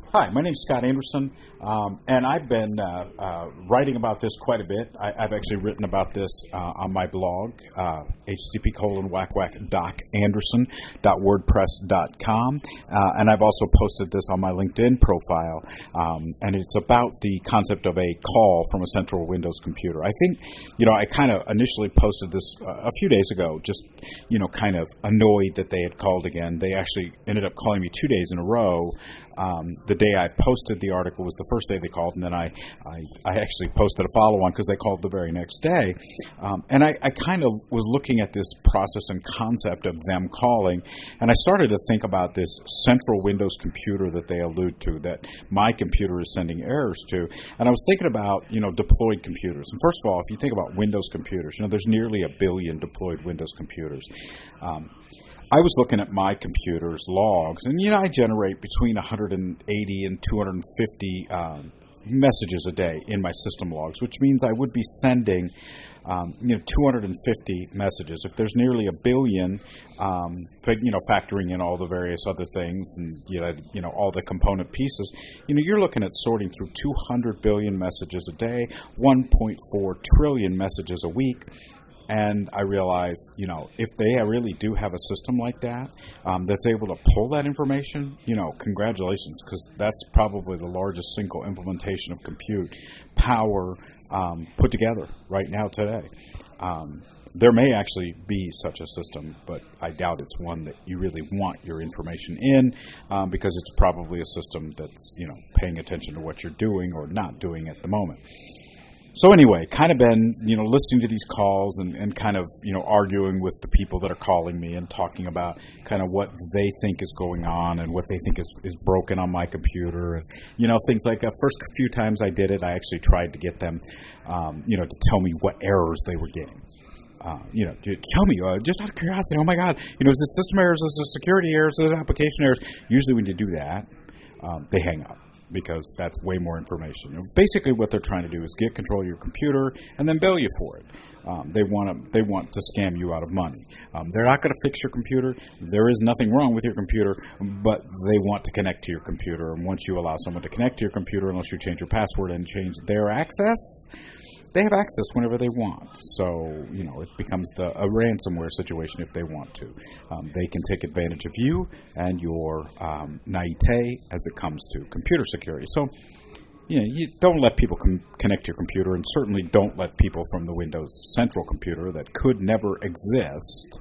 Hi, my name's Scott Anderson, and I've been writing about this quite a bit. I've actually written about this on my blog, http://docAnderson.wordpress.com, and I've also posted this on my LinkedIn profile, and it's about the concept of a call from a central Windows computer. I think, I kind of initially posted this a few days ago, just, kind of annoyed that they had called again. They actually ended up calling me 2 days in a row. The day I posted the article was the first day they called, and then I actually posted a follow-on because they called the very next day. And I kind of was looking at this process and concept of them calling, and I started to think about this central Windows computer that they allude to, that my computer is sending errors to. And I was thinking about, deployed computers. And first of all, if you think about Windows computers, there's nearly 1 billion deployed Windows computers. I was looking at my computer's logs, and I generate between 180 and 250 messages a day in my system logs, which means I would be sending 250 messages. If there's nearly 1 billion, factoring in all the various other things and all the component pieces, you're looking at sorting through 200 billion messages a day, 1.4 trillion messages a week. And I realized, if they really do have a system like that, that's able to pull that information, congratulations, because that's probably the largest single implementation of compute power put together right now today. There may actually be such a system, but I doubt it's one that you really want your information in, because it's probably a system that's, paying attention to what you're doing or not doing at the moment. So anyway, kind of been, listening to these calls and kind of, arguing with the people that are calling me and talking about kind of what they think is going on and what they think is broken on my computer. And, things like the first few times I did it, I actually tried to get them, to tell me what errors they were getting. Tell me, just out of curiosity, oh my God, is it system errors, is it security errors, is it application errors? Usually when you do that, they hang up, because that's way more information. Basically what they're trying to do is get control of your computer and then bill you for it. They want to scam you out of money. They're not going to fix your computer. There is nothing wrong with your computer, but they want to connect to your computer. And once you allow someone to connect to your computer, unless you change your password and change their access, they have access whenever they want. So, it becomes a ransomware situation if they want to. They can take advantage of you and your naivete as it comes to computer security. So, you don't let people connect to your computer, and certainly don't let people from the Windows Central computer that could never exist.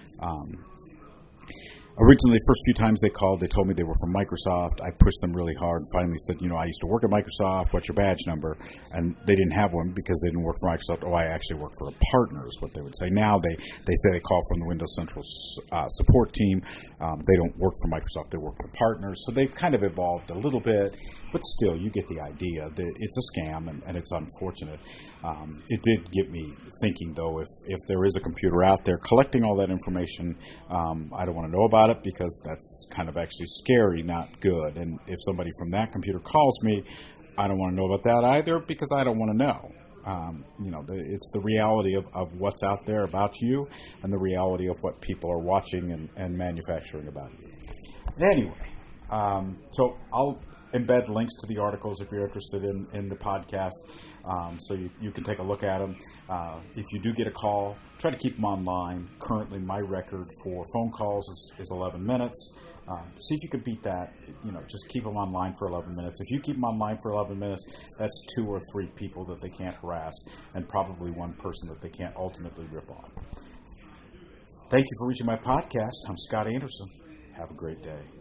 Originally, the first few times they called, they told me they were from Microsoft. I pushed them really hard and finally said, I used to work at Microsoft. What's your badge number? And they didn't have one because they didn't work for Microsoft. Oh, I actually work for a partner is what they would say. Now they say they call from the Windows Central support team. They don't work for Microsoft. They work for partners. So they've kind of evolved a little bit. But still, you get the idea that it's a scam, and it's unfortunate. It did get me thinking, though, if there is a computer out there collecting all that information, I don't want to know about it, because that's kind of actually scary, not good. And if somebody from that computer calls me, I don't want to know about that either, because I don't want to know. It's the reality of what's out there about you, and the reality of what people are watching and manufacturing about you. Anyway, so I'll embed links to the articles if you're interested in the podcast, so you can take a look at them. If you do get a call, try to keep them online. Currently, my record for phone calls is 11 minutes. See if you can beat that. Just keep them online for 11 minutes. If you keep them online for 11 minutes, that's 2 or 3 people that they can't harass, and probably 1 person that they can't ultimately rip off. Thank you for reaching my podcast. I'm Scott Anderson. Have a great day.